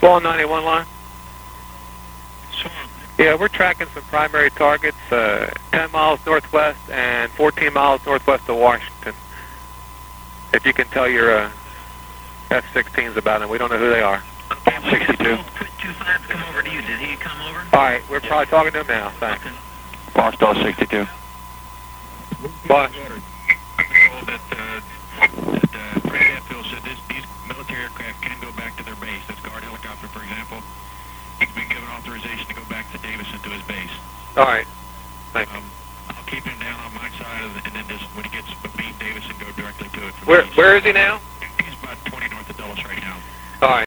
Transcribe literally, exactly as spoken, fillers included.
Swan ninety-one line. Swan. Yeah, we're tracking some primary targets, uh, ten miles northwest and fourteen miles northwest of Washington. If you can tell your uh, F sixteens about them, we don't know who they are. Okay, sixty-two. two five come over to you. Did he come over? All right, we're probably talking to him now. Thanks. Okay. Barstow sixty-two. Bye. That, uh, that uh, Fred Hatfield said this, these military aircraft can go back to their base. This guard helicopter, for example, he's been given authorization to go back to Davison to his base. All right. Thank you. Um, I'll keep him down on my side, of the, and then just when he gets beat Davison, go directly to it. Where, where is he now? He's about twenty north of Dulles right now. All right.